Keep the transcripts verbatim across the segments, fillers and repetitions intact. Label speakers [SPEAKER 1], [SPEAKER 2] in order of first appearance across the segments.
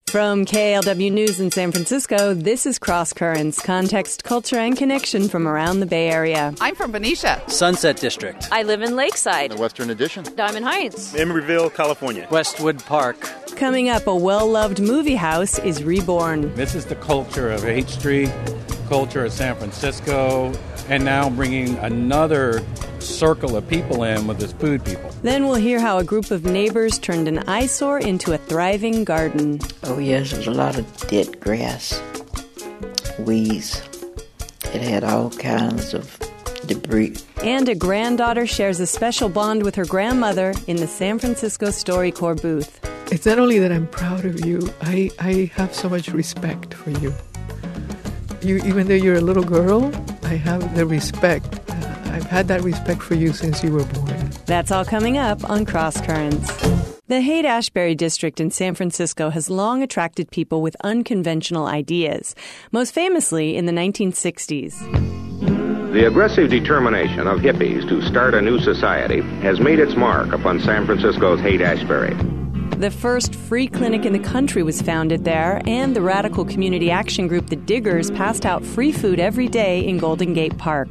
[SPEAKER 1] From K L W News in San Francisco, this is Cross Currents, context, culture, and connection from around the Bay Area.
[SPEAKER 2] I'm from Benicia.
[SPEAKER 3] Sunset District.
[SPEAKER 4] I live in Lakeside.
[SPEAKER 5] The Western Addition.
[SPEAKER 4] Diamond Heights.
[SPEAKER 6] Emeryville, California.
[SPEAKER 3] Westwood Park.
[SPEAKER 1] Coming up, a well-loved movie house is reborn.
[SPEAKER 7] This is the culture of H Street, culture of San Francisco, and now bringing another circle of people in with this food people.
[SPEAKER 1] Then we'll hear how a group of neighbors turned an eyesore into a thriving garden.
[SPEAKER 8] Oh, yes, there's a lot of dead grass, weeds. It had all kinds of debris.
[SPEAKER 1] And a granddaughter shares a special bond with her grandmother in the San Francisco StoryCorps booth.
[SPEAKER 9] It's not only that I'm proud of you, I, I have so much respect for you. You, even though you're a little girl, I have the respect. Uh, I've had that respect for you since you were born.
[SPEAKER 1] That's all coming up on Cross Currents. The Haight-Ashbury district in San Francisco has long attracted people with unconventional ideas, most famously in the nineteen sixties.
[SPEAKER 10] The aggressive determination of hippies to start a new society has made its mark upon San Francisco's Haight-Ashbury.
[SPEAKER 1] The first free clinic in the country was founded there, and the radical community action group The Diggers passed out free food every day in Golden Gate Park.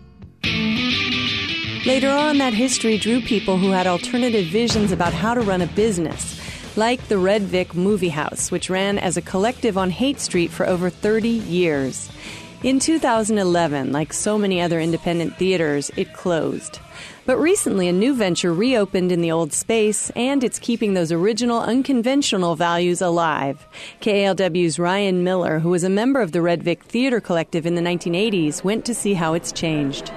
[SPEAKER 1] Later on, that history drew people who had alternative visions about how to run a business, like the Red Vic Movie House, which ran as a collective on Haight Street for over thirty years. In two thousand eleven, like so many other independent theaters, it closed. But recently, a new venture reopened in the old space, and it's keeping those original, unconventional values alive. K L W's Ryan Miller, who was a member of the Red Vic Theater Collective in the nineteen eighties, went to see how it's changed.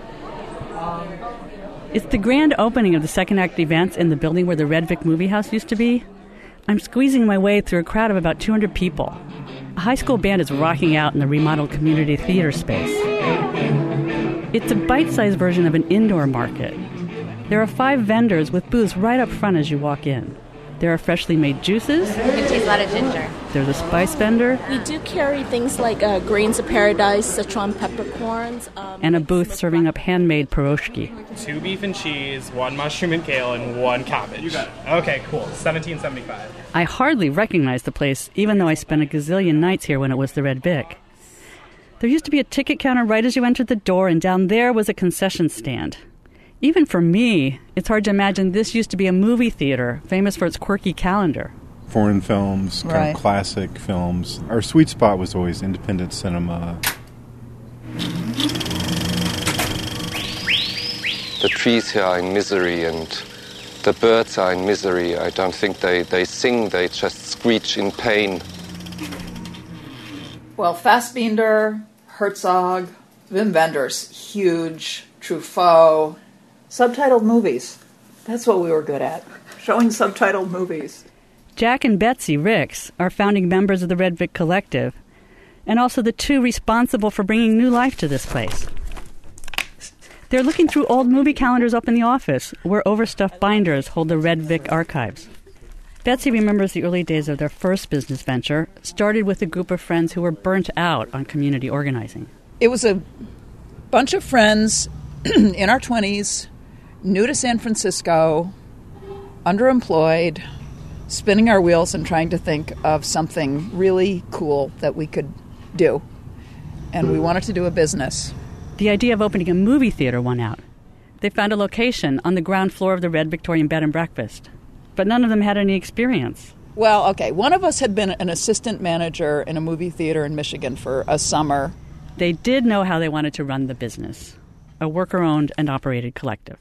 [SPEAKER 11] It's the grand opening of the second act events in the building where the Red Vic Movie House used to be. I'm squeezing my way through a crowd of about two hundred people. A high school band is rocking out in the remodeled community theater space. It's a bite-sized version of an indoor market. There are five vendors with booths right up front as you walk in. There are freshly made juices.
[SPEAKER 12] You can taste a lot of ginger.
[SPEAKER 11] There's a spice vendor.
[SPEAKER 13] We do carry things like uh, grains of paradise, Sichuan peppercorns. Um,
[SPEAKER 11] and a booth serving up handmade pierogi.
[SPEAKER 14] Two beef and cheese, one mushroom and kale, and one cabbage. You got it. Okay, cool. seventeen seventy-five.
[SPEAKER 11] I hardly recognize the place, even though I spent a gazillion nights here when it was the Red Vic. There used to be a ticket counter right as you entered the door, and down there was a concession stand. Even for me, it's hard to imagine this used to be a movie theater, famous for its quirky calendar.
[SPEAKER 15] Foreign films, kind
[SPEAKER 2] Right.
[SPEAKER 15] of classic films. Our sweet spot was always independent cinema.
[SPEAKER 16] The trees here are in misery and the birds are in misery. I don't think they, they sing, they just screech in pain.
[SPEAKER 2] Well, Fassbinder, Herzog, Wim Wenders, huge, Truffaut, subtitled movies. That's what we were good at, showing subtitled movies.
[SPEAKER 11] Jack and Betsy Ricks are founding members of the Red Vic Collective, and also the two responsible for bringing new life to this place. They're looking through old movie calendars up in the office, where overstuffed binders hold the Red Vic archives. Betsy remembers the early days of their first business venture, started with a group of friends who were burnt out on community organizing.
[SPEAKER 2] It was a bunch of friends in our twenties, new to San Francisco, underemployed, spinning our wheels and trying to think of something really cool that we could do. And we wanted to do a business.
[SPEAKER 11] The idea of opening a movie theater won out. They found a location on the ground floor of the Red Victorian Bed and Breakfast. But none of them had any experience.
[SPEAKER 2] Well, okay, one of us had been an assistant manager in a movie theater in Michigan for a summer.
[SPEAKER 11] They did know how they wanted to run the business, a worker-owned and operated collective.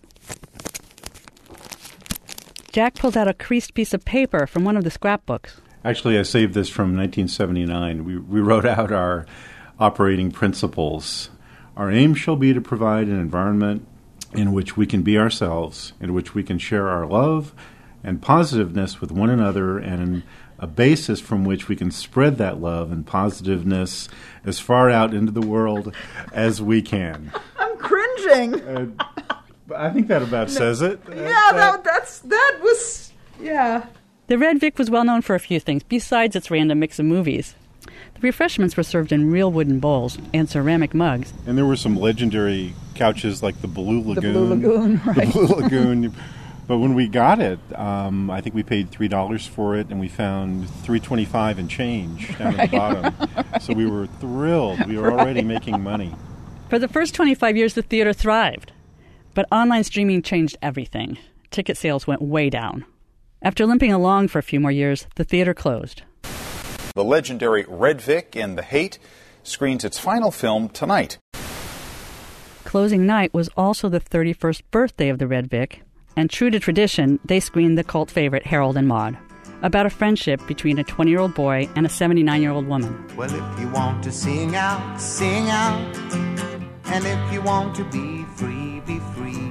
[SPEAKER 11] Jack pulled out a creased piece of paper from one of the scrapbooks.
[SPEAKER 15] Actually, I saved this from nineteen seventy-nine. We, we wrote out our operating principles. Our aim shall be to provide an environment in which we can be ourselves, in which we can share our love and positiveness with one another, and a basis from which we can spread that love and positiveness as far out into the world as we can.
[SPEAKER 2] I'm cringing.
[SPEAKER 15] Uh, I think that about says it.
[SPEAKER 2] Yeah, that, that's that was, yeah.
[SPEAKER 11] The Red Vic was well known for a few things, besides its random mix of movies. The refreshments were served in real wooden bowls and ceramic mugs.
[SPEAKER 15] And there were some legendary couches like the Blue Lagoon.
[SPEAKER 2] The Blue Lagoon, right.
[SPEAKER 15] The Blue Lagoon. But when we got it, um, I think we paid three dollars for it, and we found three twenty-five and change down at the bottom. So we were thrilled. We were already right. making money.
[SPEAKER 11] For the first twenty-five years, the theater thrived. But online streaming changed everything. Ticket sales went way down. After limping along for a few more years, the theater closed.
[SPEAKER 5] The legendary Red Vic in The Hate screens its final film tonight.
[SPEAKER 11] Closing night was also the thirty-first birthday of the Red Vic, and true to tradition, they screened the cult favorite Harold and Maude, about a friendship between a twenty-year-old boy and a seventy-nine-year-old woman.
[SPEAKER 6] Well, if you want to sing out, sing out, and if you want to be free, be free.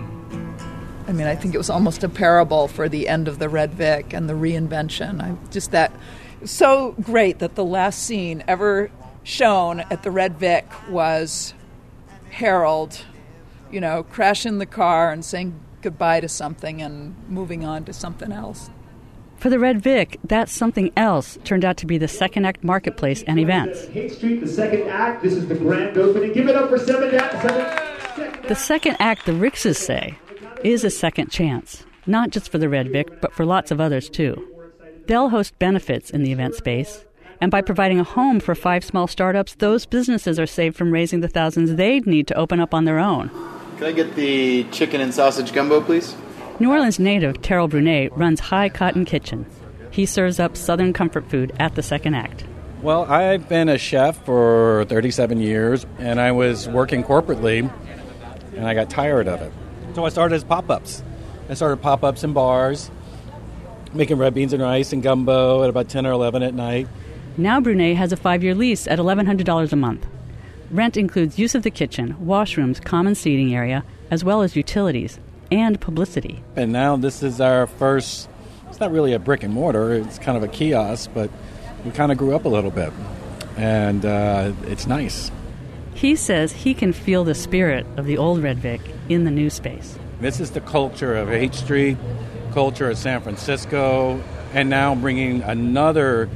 [SPEAKER 2] I mean, I think it was almost a parable for the end of the Red Vic and the reinvention. I just that so great that the last scene ever shown at the Red Vic was Harold, you know, crashing the car and saying goodbye to something and moving on to something else.
[SPEAKER 11] For the Red Vic, that something else turned out to be the Second Act Marketplace and events.
[SPEAKER 12] Hate Street, the Second Act. This is the grand opening. Give it up for seven, seven.
[SPEAKER 11] The Second Act, the Rickses say, is a second chance, not just for the Red Vic, but for lots of others too. They'll host benefits in the event space, and by providing a home for five small startups, those businesses are saved from raising the thousands they'd need to open up on their own.
[SPEAKER 17] Can I get the chicken and sausage gumbo, please?
[SPEAKER 11] New Orleans native Terrell Brunet runs High Cotton Kitchen. He serves up Southern comfort food at the Second Act.
[SPEAKER 7] Well, I've been a chef for thirty-seven years, and I was working corporately, and I got tired of it. So I started as pop-ups. I started pop-ups in bars, making red beans and rice and gumbo at about ten or eleven at night.
[SPEAKER 11] Now Brunet has a five-year lease at eleven hundred dollars a month. Rent includes use of the kitchen, washrooms, common seating area, as well as utilities and publicity.
[SPEAKER 7] And now this is our first, it's not really a brick and mortar, it's kind of a kiosk, but we kind of grew up a little bit. And uh, it's nice.
[SPEAKER 11] He says he can feel the spirit of the old Red Vic in the new space.
[SPEAKER 7] This is the culture of Haight Street, culture of San Francisco, and now bringing another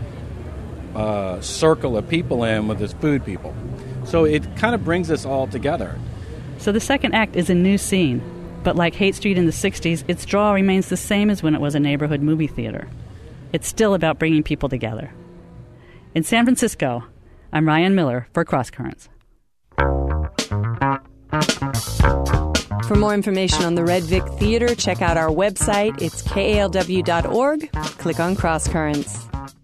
[SPEAKER 7] uh, circle of people in with this food people. So it kind of brings us all together.
[SPEAKER 11] So the Second Act is a new scene, but like Haight Street in the sixties, its draw remains the same as when it was a neighborhood movie theater. It's still about bringing people together. In San Francisco, I'm Ryan Miller for Cross Currents.
[SPEAKER 1] For more information on the Red Vic Theater, check out our website. It's K A L W dot org. Click on Cross Currents.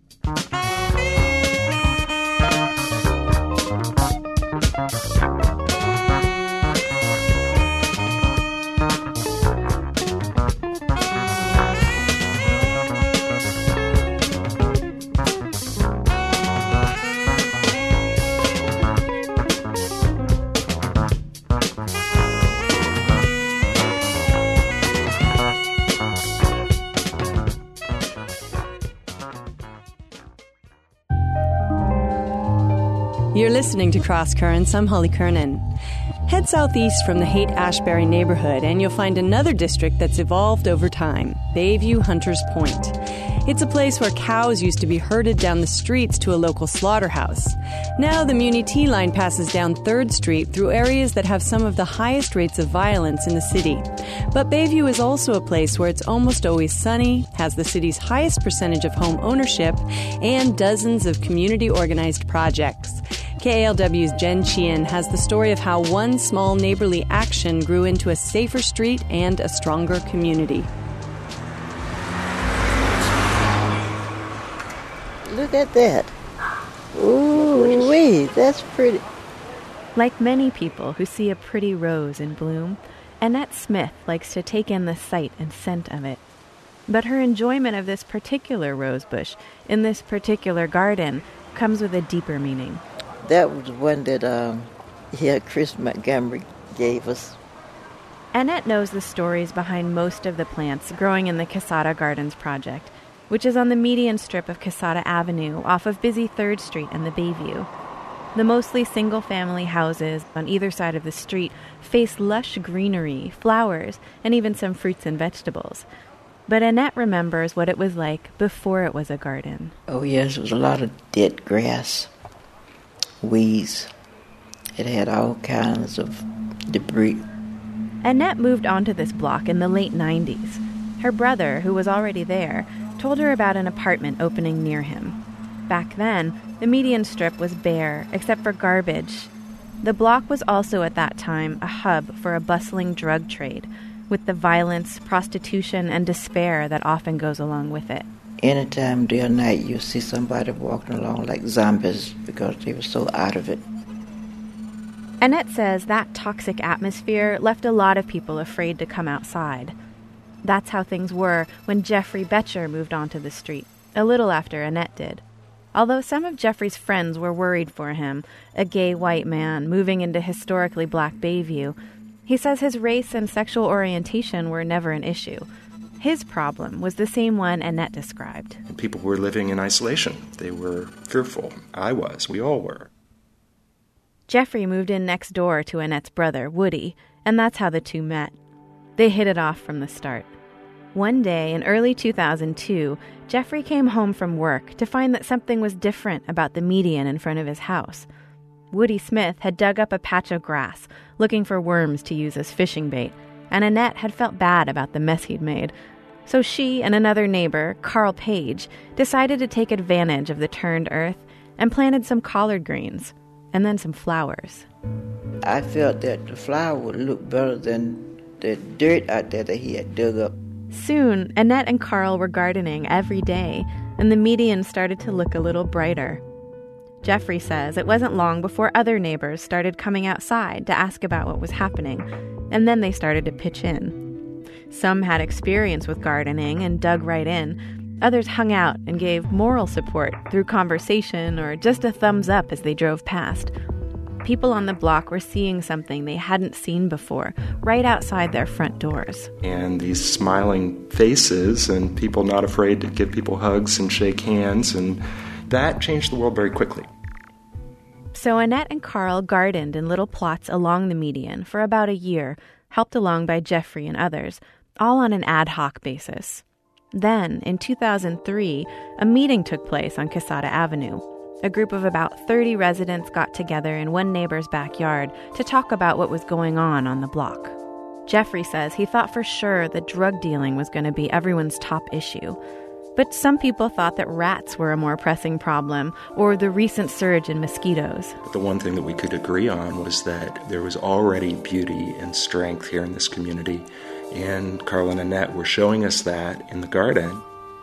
[SPEAKER 1] You're listening to Cross Currents. I'm Holly Kernan. Head southeast from the Haight-Ashbury neighborhood, and you'll find another district that's evolved over time, Bayview-Hunters Point. It's a place where cows used to be herded down the streets to a local slaughterhouse. Now the Muni T line passes down third Street through areas that have some of the highest rates of violence in the city. But Bayview is also a place where it's almost always sunny, has the city's highest percentage of home ownership, and dozens of community-organized projects. K A L W's Jen Sheehan has the story of how one small neighborly action grew into a safer street and a stronger community.
[SPEAKER 8] Look at that. Ooh, wee, that's pretty.
[SPEAKER 18] Like many people who see a pretty rose in bloom, Annette Smith likes to take in the sight and scent of it. But her enjoyment of this particular rose bush in this particular garden comes with a deeper meaning.
[SPEAKER 8] That was one that um, yeah, Chris Montgomery gave us.
[SPEAKER 18] Annette knows the stories behind most of the plants growing in the Casada Gardens project, which is on the median strip of Casada Avenue off of busy third Street and the Bayview. The mostly single-family houses on either side of the street face lush greenery, flowers, and even some fruits and vegetables. But Annette remembers what it was like before it was a garden.
[SPEAKER 8] Oh, yes, it was a lot of dead grass, weeds. It had all kinds of debris.
[SPEAKER 18] Annette moved onto this block in the late nineties. Her brother, who was already there, told her about an apartment opening near him. Back then, the median strip was bare, except for garbage. The block was also at that time a hub for a bustling drug trade, with the violence, prostitution, and despair that often goes along with it.
[SPEAKER 8] Anytime day or night you see somebody walking along like zombies because they were so out of it.
[SPEAKER 18] Annette says that toxic atmosphere left a lot of people afraid to come outside. That's how things were when Jeffrey Betcher moved onto the street, a little after Annette did. Although some of Jeffrey's friends were worried for him, a gay white man moving into historically black Bayview, he says his race and sexual orientation were never an issue. His problem was the same one Annette described.
[SPEAKER 19] People were living in isolation. They were fearful. I was. We all were.
[SPEAKER 18] Jeffrey moved in next door to Annette's brother, Woody, and that's how the two met. They hit it off from the start. One day in early two thousand two, Jeffrey came home from work to find that something was different about the median in front of his house. Woody Smith had dug up a patch of grass, looking for worms to use as fishing bait, and Annette had felt bad about the mess he'd made. So she and another neighbor, Carl Page, decided to take advantage of the turned earth and planted some collard greens, and then some flowers.
[SPEAKER 8] I felt that the flower would look better than the dirt out there that he had dug up.
[SPEAKER 18] Soon, Annette and Carl were gardening every day, and the median started to look a little brighter. Jeffrey says it wasn't long before other neighbors started coming outside to ask about what was happening, and then they started to pitch in. Some had experience with gardening and dug right in. Others hung out and gave moral support through conversation or just a thumbs up as they drove past. People on the block were seeing something they hadn't seen before, right outside their front doors.
[SPEAKER 19] And these smiling faces and people not afraid to give people hugs and shake hands, and that changed the world very quickly.
[SPEAKER 18] So Annette and Carl gardened in little plots along the median for about a year, helped along by Jeffrey and others, all on an ad hoc basis. Then, in two thousand three, a meeting took place on Quesada Avenue. A group of about thirty residents got together in one neighbor's backyard to talk about what was going on on the block. Jeffrey says he thought for sure that drug dealing was going to be everyone's top issue. But some people thought that rats were a more pressing problem, or the recent surge in mosquitoes.
[SPEAKER 19] But the one thing that we could agree on was that there was already beauty and strength here in this community, and Carl and Annette were showing us that in the garden.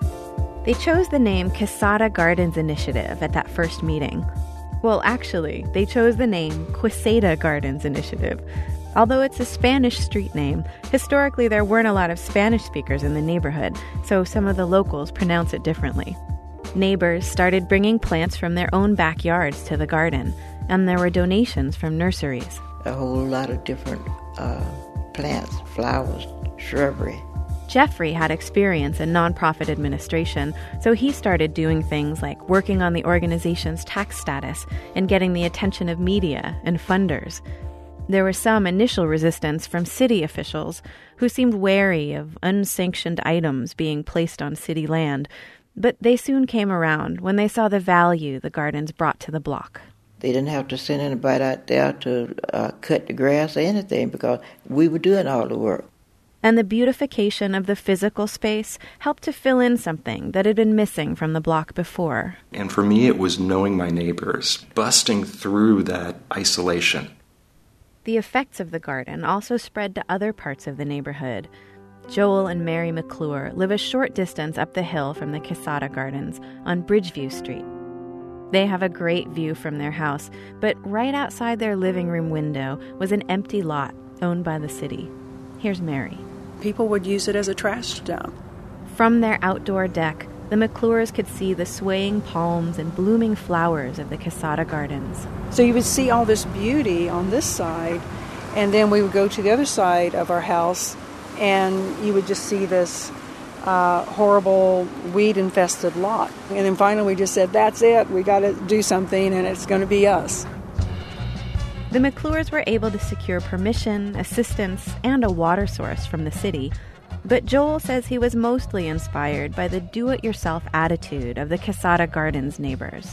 [SPEAKER 18] They chose the name Quesada Gardens Initiative at that first meeting. Well, actually, they chose the name Quesada Gardens Initiative. Although it's a Spanish street name, historically there weren't a lot of Spanish speakers in the neighborhood, so some of the locals pronounce it differently. Neighbors started bringing plants from their own backyards to the garden, and there were donations from nurseries.
[SPEAKER 8] A whole lot of different uh, plants, flowers, shrubbery.
[SPEAKER 18] Jeffrey had experience in nonprofit administration, so he started doing things like working on the organization's tax status and getting the attention of media and funders. There was some initial resistance from city officials who seemed wary of unsanctioned items being placed on city land, but they soon came around when they saw the value the gardens brought to the block.
[SPEAKER 8] They didn't have to send anybody out there to uh, cut the grass or anything because we were doing all the work.
[SPEAKER 18] And the beautification of the physical space helped to fill in something that had been missing from the block before.
[SPEAKER 19] And for me, it was knowing my neighbors, busting through that isolation.
[SPEAKER 18] The effects of the garden also spread to other parts of the neighborhood. Joel and Mary McClure live a short distance up the hill from the Quesada Gardens on Bridgeview Street. They have a great view from their house, but right outside their living room window was an empty lot owned by the city. Here's Mary.
[SPEAKER 20] People would use it as a trash dump.
[SPEAKER 18] From their outdoor deck, the McClures could see the swaying palms and blooming flowers of the Quesada Gardens.
[SPEAKER 20] So you would see all this beauty on this side, and then we would go to the other side of our house, and you would just see this uh, horrible weed-infested lot. And then finally we just said, that's it, we got to do something, and it's going to be us.
[SPEAKER 18] The McClures were able to secure permission, assistance, and a water source from the city. But Joel says he was mostly inspired by the do-it-yourself attitude of the Quesada Gardens neighbors.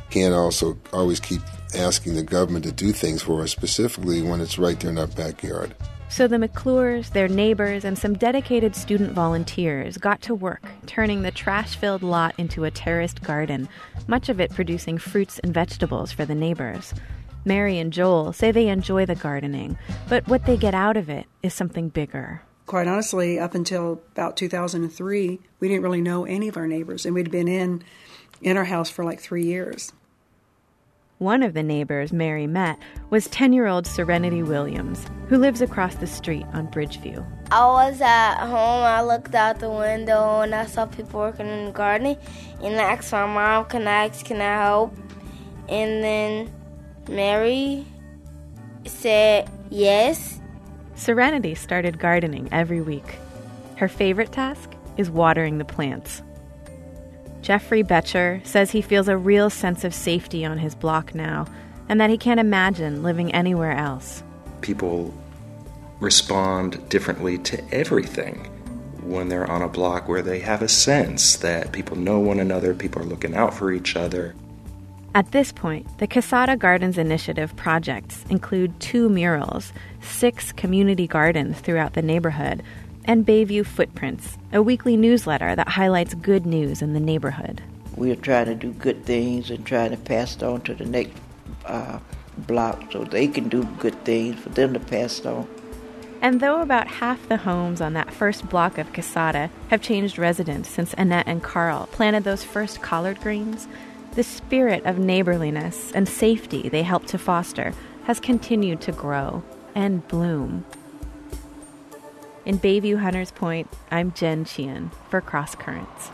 [SPEAKER 21] Can't also always keep asking the government to do things for us, specifically when it's right there in our backyard.
[SPEAKER 18] So the McClures, their neighbors, and some dedicated student volunteers got to work, turning the trash-filled lot into a terraced garden, much of it producing fruits and vegetables for the neighbors. Mary and Joel say they enjoy the gardening, but what they get out of it is something bigger.
[SPEAKER 20] Quite honestly, up until about two thousand three, we didn't really know any of our neighbors, and we'd been in, in our house for like three years.
[SPEAKER 18] One of the neighbors Mary met was ten-year-old Serenity Williams, who lives across the street on Bridgeview.
[SPEAKER 22] I was at home, I looked out the window, and I saw people working in the garden, and I asked my mom, can I ask, can I help? And then Mary said yes.
[SPEAKER 18] Serenity started gardening every week. Her favorite task is watering the plants. Jeffrey Betcher says he feels a real sense of safety on his block now, and that he can't imagine living anywhere else.
[SPEAKER 19] People respond differently to everything when they're on a block where they have a sense that people know one another, people are looking out for each other.
[SPEAKER 18] At this point, the Quesada Gardens Initiative projects include two murals, six community gardens throughout the neighborhood, and Bayview Footprints, a weekly newsletter that highlights good news in the neighborhood.
[SPEAKER 8] We are trying to do good things and trying to pass it on to the next uh, block so they can do good things for them to pass it on.
[SPEAKER 18] And though about half the homes on that first block of Quesada have changed residents since Annette and Carl planted those first collard greens, the spirit of neighborliness and safety they helped to foster has continued to grow and bloom. In Bayview Hunters Point, I'm Jen Sheehan for Cross Currents.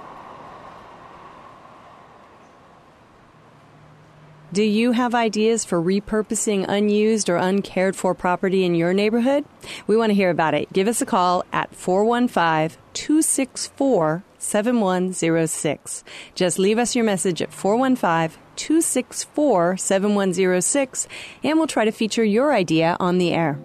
[SPEAKER 1] Do you have ideas for repurposing unused or uncared for property in your neighborhood? We want to hear about it. Give us a call at four one five, two six four, seven one zero six. Just leave us your message at four one five, two six four, seven one zero six, and we'll try to feature your idea on the air.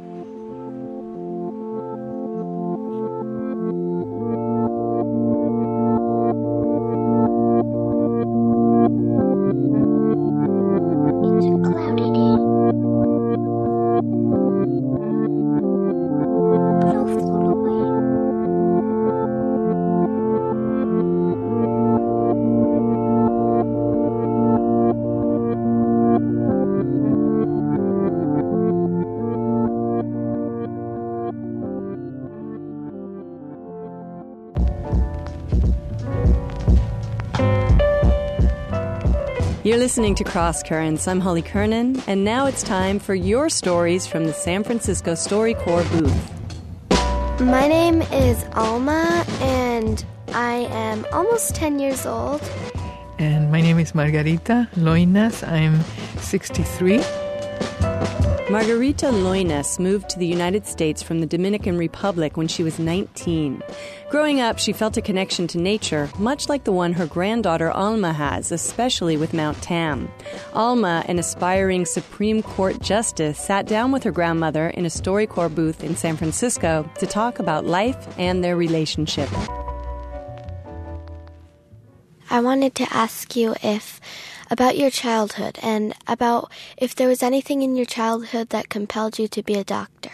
[SPEAKER 1] You're listening to Cross Currents. I'm Holly Kernan, and now it's time for your stories from the San Francisco StoryCorps booth.
[SPEAKER 23] My name is Alma, and I am almost ten years old.
[SPEAKER 9] And my name is Margarita Loinas. I'm sixty-three.
[SPEAKER 1] Margarita Loinas moved to the United States from the Dominican Republic when she was nineteen. Growing up, she felt a connection to nature, much like the one her granddaughter Alma has, especially with Mount Tam. Alma, an aspiring Supreme Court justice, sat down with her grandmother in a StoryCorps booth in San Francisco to talk about life and their relationship.
[SPEAKER 23] I wanted to ask you if about your childhood and about if there was anything in your childhood that compelled you to be a doctor.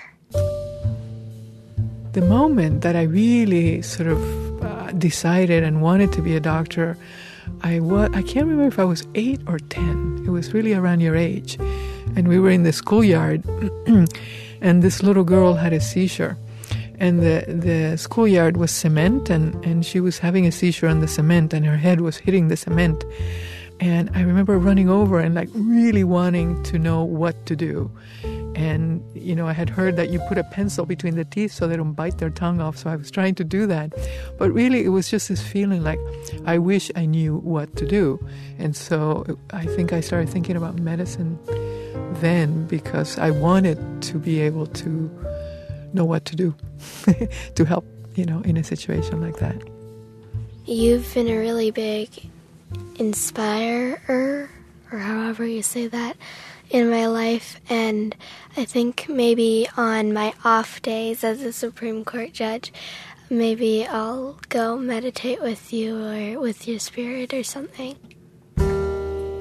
[SPEAKER 9] The moment that I really sort of uh, decided and wanted to be a doctor, I was, I can't remember if I was eight or ten. It was really around your age. And we were in the schoolyard, and this little girl had a seizure. And the, the schoolyard was cement, and, and she was having a seizure on the cement, and her head was hitting the cement. And I remember running over and like really wanting to know what to do. And, you know, I had heard that you put a pencil between the teeth so they don't bite their tongue off. So I was trying to do that. But really, it was just this feeling like, I wish I knew what to do. And so I think I started thinking about medicine then because I wanted to be able to know what to do to help, you know, in a situation like that.
[SPEAKER 23] You've been a really big inspirer, or however you say that, in my life, and I think maybe on my off days as a Supreme Court judge, maybe I'll go meditate with you or with your spirit or something.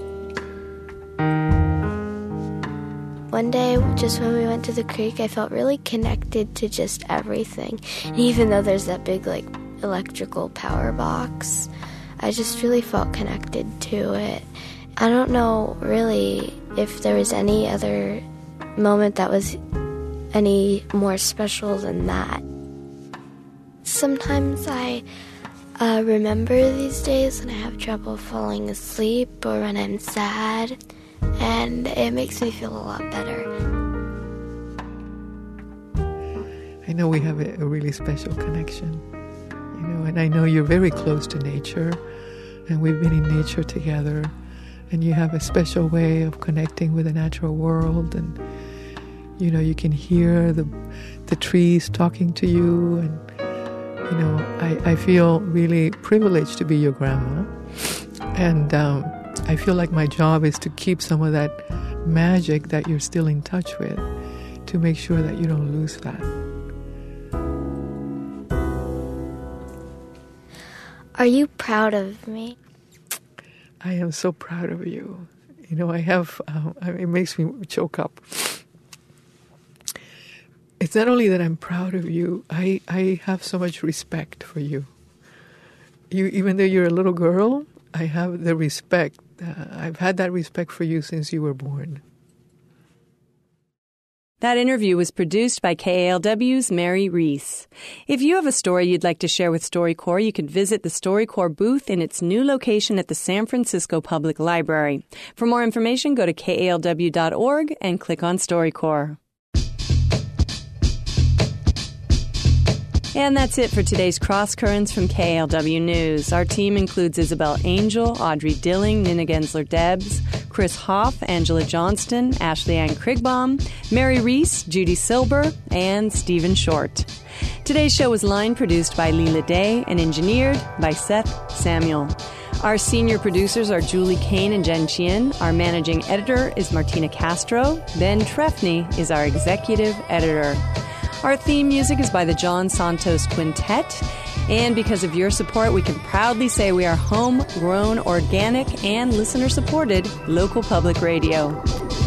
[SPEAKER 23] one day, just when we went to the creek, I felt really connected to just everything. And even though there's that big, like, electrical power box, I just really felt connected to it. I don't know, really, if there was any other moment that was any more special than that. Sometimes I uh, remember these days when I have trouble falling asleep or when I'm sad, and it makes me feel a lot better.
[SPEAKER 9] I know we have a, a really special connection, you know, and I know you're very close to nature, and we've been in nature together, and you have a special way of connecting with the natural world, and you know, you can hear the the trees talking to you, and you know, I, I feel really privileged to be your grandma, and um, I feel like my job is to keep some of that magic that you're still in touch with, to make sure that you don't lose that.
[SPEAKER 23] Are you proud of me?
[SPEAKER 9] I am so proud of you. You know, I have, um, it makes me choke up. It's not only that I'm proud of you, I, I have so much respect for you. You, even though you're a little girl, I have the respect. Uh, I've had that respect for you since you were born.
[SPEAKER 1] That interview was produced by K A L W's Mary Reese. If you have a story you'd like to share with StoryCorps, you can visit the StoryCorps booth in its new location at the San Francisco Public Library. For more information, go to K A L W dot org and click on StoryCorps. And that's it for today's Cross Currents from K A L W News. Our team includes Isabel Angel, Audrey Dilling, Nina Gensler-Debs, Chris Hoff, Angela Johnston, Ashley Ann Krigbaum, Mary Reese, Judy Silber, and Stephen Short. Today's show was line produced by Leela Day and engineered by Seth Samuel. Our senior producers are Julie Kane and Jen Chien. Our managing editor is Martina Castro. Ben Trefny is our executive editor. Our theme music is by the John Santos Quintet. And because of your support, we can proudly say we are homegrown, organic, and listener-supported local public radio.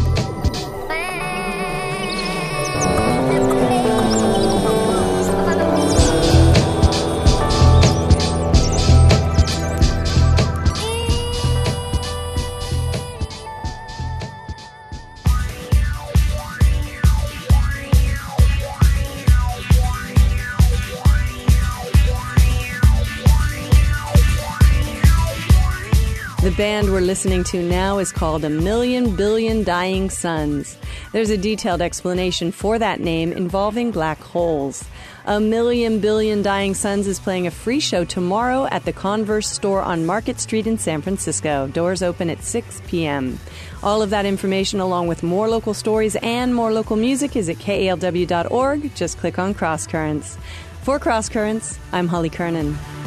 [SPEAKER 1] The band we're listening to now is called A Million Billion Dying Suns. There's a detailed explanation for that name involving black holes. A Million Billion Dying Suns is playing a free show tomorrow at the Converse store on Market Street in San Francisco. Doors open at six p.m. All of that information, along with more local stories and more local music, is at K A L W dot org. Just click on Cross Currents. For Cross Currents, I'm Holly Kernan.